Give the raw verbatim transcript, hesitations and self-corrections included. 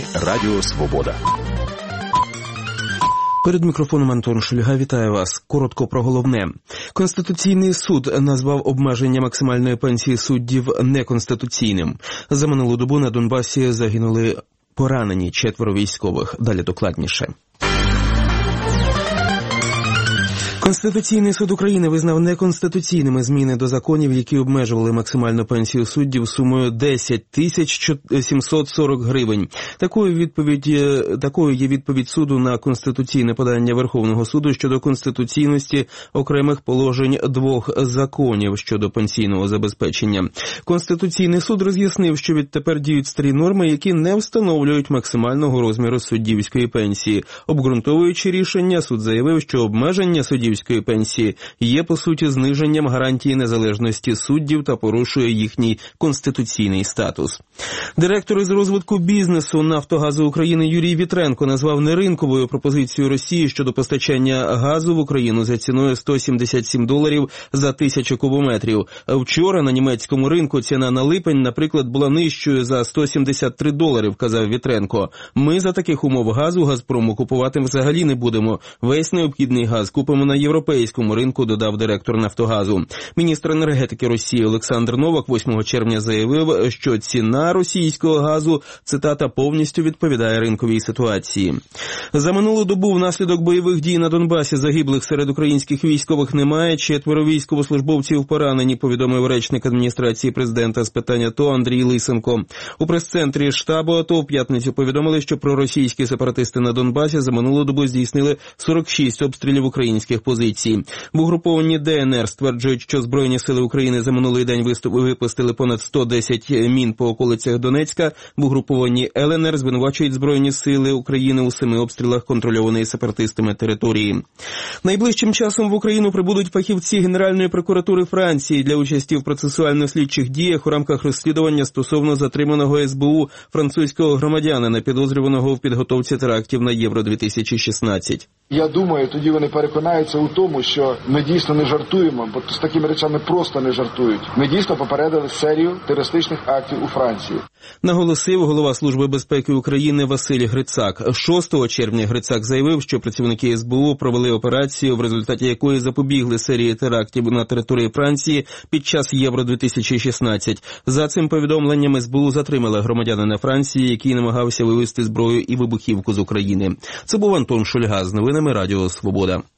Радіо Свобода. Перед мікрофоном Антон Шульга. Вітаю вас. Коротко про головне. Конституційний суд назвав обмеження максимальної пенсії суддів неконституційним. За минулу добу на Донбасі загинули поранені четверо військових. Далі докладніше. Конституційний суд України визнав неконституційними зміни до законів, які обмежували максимальну пенсію суддів сумою десять тисяч сімсот сорок гривень. Такою, відповідь, такою є відповідь суду на конституційне подання Верховного суду щодо конституційності окремих положень двох законів щодо пенсійного забезпечення. Конституційний суд роз'яснив, що відтепер діють старі норми, які не встановлюють максимального розміру суддівської пенсії. Обґрунтовуючи рішення, суд заявив, що обмеження суддівської пенсії є, по суті, зниженням гарантії незалежності суддів та порушує їхній конституційний статус. Директор із розвитку бізнесу «Нафтогазу України» Юрій Вітренко назвав неринковою пропозицію Росії щодо постачання газу в Україну за ціною сто сімдесят сім доларів за тисячу кубометрів. Вчора на німецькому ринку ціна на липень, наприклад, була нижчою за сто сімдесят три долари, вказав Вітренко. Ми за таких умов газу «Газпрому» купувати взагалі не будемо. Весь необхідний газ купимо на європейському ринку, додав директор «Нафтогазу». Міністр енергетики Росії Олександр Новак восьмого червня заявив, що ціна російського газу, цитата, повністю відповідає ринковій ситуації. За минулу добу внаслідок бойових дій на Донбасі загиблих серед українських військових немає. Четверо військовослужбовців поранені, повідомив речник адміністрації президента з питань АТО Андрій Лисенко. У прес-центрі штабу АТО в п'ятницю повідомили, що проросійські сепаратисти на Донбасі за минулу добу здійснили сорок шість обстрілів українських позицій. В угрупованні ДНР стверджують, що Збройні сили України за минулий день випустили понад сто десять мін по околицях Донецька. В угрупованні ЛНР звинувачують Збройні сили України у семи обстрілах контрольованої сепаратистами території. Найближчим часом в Україну прибудуть фахівці Генеральної прокуратури Франції для участі в процесуально-слідчих діях у рамках розслідування стосовно затриманого ес бе у французького громадянина, підозрюваного в підготовці терактів на Євро дві тисячі шістнадцять. Я думаю, тоді вони переконаються у тому, що ми дійсно не жартуємо, бо з такими речами просто не жартують. Ми дійсно попередили серію терористичних актів у Франції. Наголосив голова Служби безпеки України Василь Грицак. шостого червня Грицак заявив, що працівники ес бе у провели операцію, в результаті якої запобігли серії терактів на території Франції під час Євро дві тисячі шістнадцять. За цим повідомленням ес бе у затримала громадянина Франції, який намагався вивезти зброю і вибухівку з України. Це був Антон Шульга з новинами Радіо Свобода.